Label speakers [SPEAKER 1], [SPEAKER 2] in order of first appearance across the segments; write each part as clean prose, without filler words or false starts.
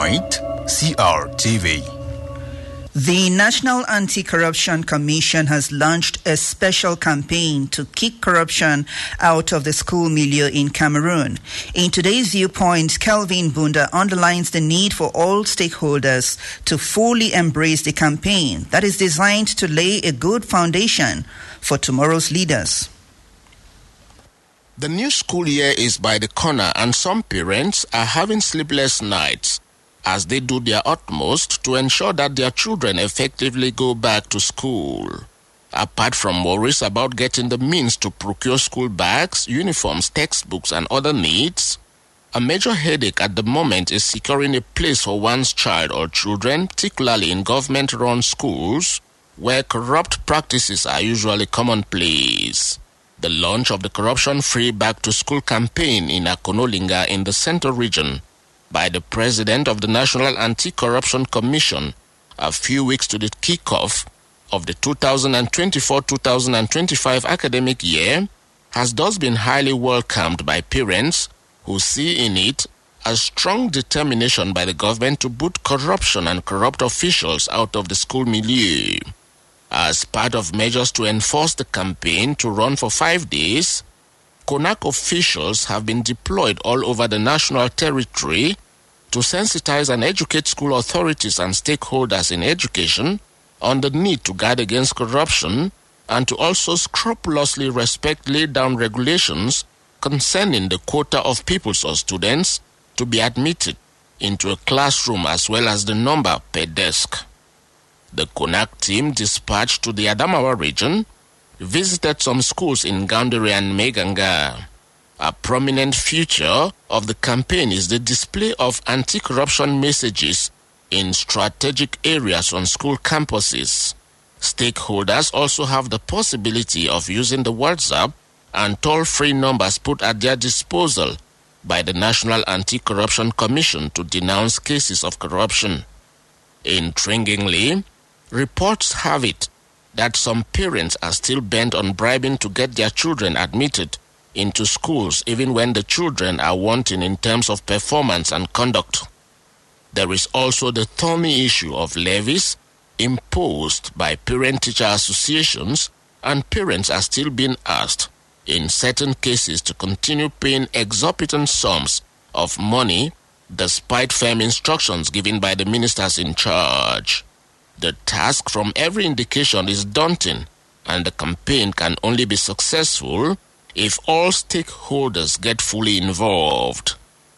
[SPEAKER 1] point, CRTV.
[SPEAKER 2] The National Anti-Corruption Commission has launched a special campaign to kick corruption out of the school milieu in Cameroon. In today's Viewpoint, Kelvin Bunda underlines the need for all stakeholders to fully embrace the campaign that is designed to lay a good foundation for tomorrow's leaders.
[SPEAKER 3] The new school year is by the corner, and some parents are having sleepless nights as they do their utmost to ensure that their children effectively go back to school. Apart from worries about getting the means to procure school bags, uniforms, textbooks, and other needs, a major headache at the moment is securing a place for one's child or children, particularly in government-run schools, where corrupt practices are usually commonplace. The launch of the corruption-free back-to-school campaign in Akonolinga in the Central Region by the President of the National Anti-Corruption Commission a few weeks to the kickoff of the 2024-2025 academic year has thus been highly welcomed by parents who see in it a strong determination by the government to boot corruption and corrupt officials out of the school milieu. As part of measures to enforce the campaign to run for 5 days, CONAC officials have been deployed all over the national territory to sensitize and educate school authorities and stakeholders in education on the need to guard against corruption and to also scrupulously respect laid-down regulations concerning the quota of pupils or students to be admitted into a classroom as well as the number per desk. The CONAC team dispatched to the Adamawa region visited some schools in Gaundere and Meganga. A prominent feature of the campaign is the display of anti-corruption messages in strategic areas on school campuses. Stakeholders also have the possibility of using the WhatsApp and toll-free numbers put at their disposal by the National Anti-Corruption Commission to denounce cases of corruption. Intriguingly, reports have it that some parents are still bent on bribing to get their children admitted into schools even when the children are wanting in terms of performance and conduct. There is also the thorny issue of levies imposed by parent-teacher associations, and parents are still being asked in certain cases to continue paying exorbitant sums of money despite firm instructions given by the ministers in charge. The task from every indication is daunting, and the campaign can only be successful if all stakeholders get fully involved.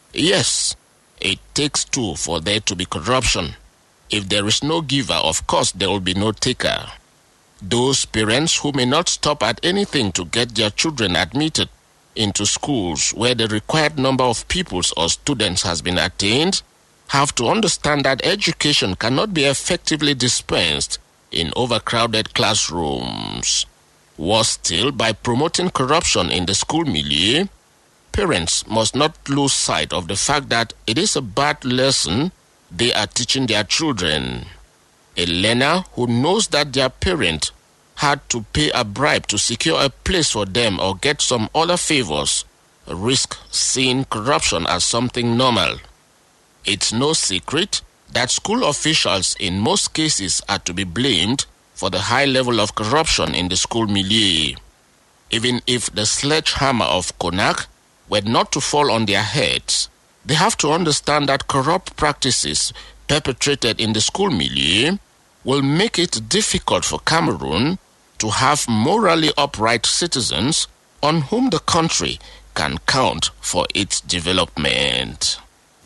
[SPEAKER 3] Yes, it takes two for there to be corruption. If there is no giver, of course there will be no taker. Those parents who may not stop at anything to get their children admitted into schools where the required number of pupils or students has been attained have to understand that education cannot be effectively dispensed in overcrowded classrooms. Worse still, by promoting corruption in the school milieu, parents must not lose sight of the fact that it is a bad lesson they are teaching their children. A learner who knows that their parent had to pay a bribe to secure a place for them or get some other favors risk seeing corruption as something normal. It's no secret that school officials in most cases are to be blamed for the high level of corruption in the school milieu. Even if the sledgehammer of CONAC were not to fall on their heads, they have to understand that corrupt practices perpetrated in the school milieu will make it difficult for Cameroon to have morally upright citizens on whom the country can count for its development.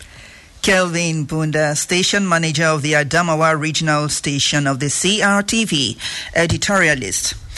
[SPEAKER 2] Kelvin Bunda, station manager of the Adamawa Regional Station of the CRTV, editorialist.